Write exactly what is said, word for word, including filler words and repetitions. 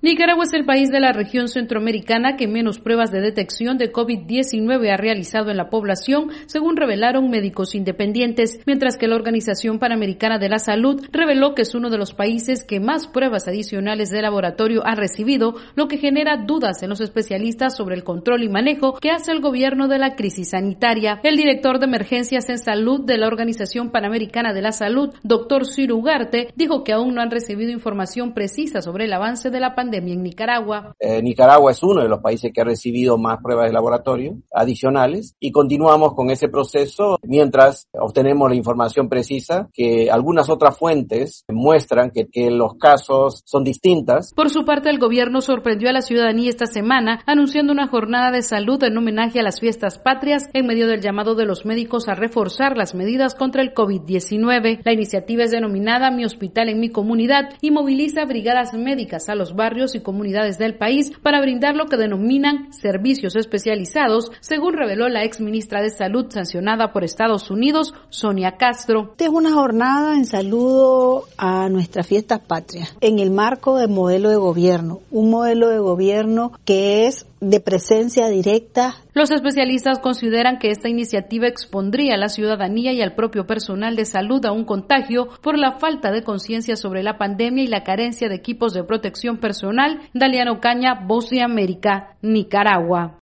Nicaragua es el país de la región centroamericana que menos pruebas de detección de COVID diecinueve ha realizado en la población, según revelaron médicos independientes, mientras que la Organización Panamericana de la Salud reveló que es uno de los países que más pruebas adicionales de laboratorio ha recibido, lo que genera dudas en los especialistas sobre el control y manejo que hace el gobierno de la crisis sanitaria. El director de emergencias en salud de la Organización Panamericana de la Salud, doctor Ciro Ugarte, dijo que aún no han recibido información precisa sobre el avance de la pandemia en Nicaragua. Eh, Nicaragua es uno de los países que ha recibido más pruebas de laboratorio adicionales y continuamos con ese proceso mientras obtenemos la información precisa que algunas otras fuentes muestran que, que los casos son distintas. Por su parte, el gobierno sorprendió a la ciudadanía esta semana anunciando una jornada de salud en homenaje a las fiestas patrias en medio del llamado de los médicos a reforzar las medidas contra el COVID diecinueve. La iniciativa es denominada Mi Hospital en mi Comunidad y moviliza brigadas médicas a los barrios y comunidades del país para brindar lo que denominan servicios especializados, según reveló la ex ministra de Salud sancionada por Estados Unidos, Sonia Castro. Esta es una jornada en saludo a nuestras fiestas patrias, en el marco del modelo de gobierno, un modelo de gobierno que es de presencia directa. Los especialistas consideran que esta iniciativa expondría a la ciudadanía y al propio personal de salud a un contagio por la falta de conciencia sobre la pandemia y la carencia de equipos de protección personal. Daliano Caña, Voz de América, Nicaragua.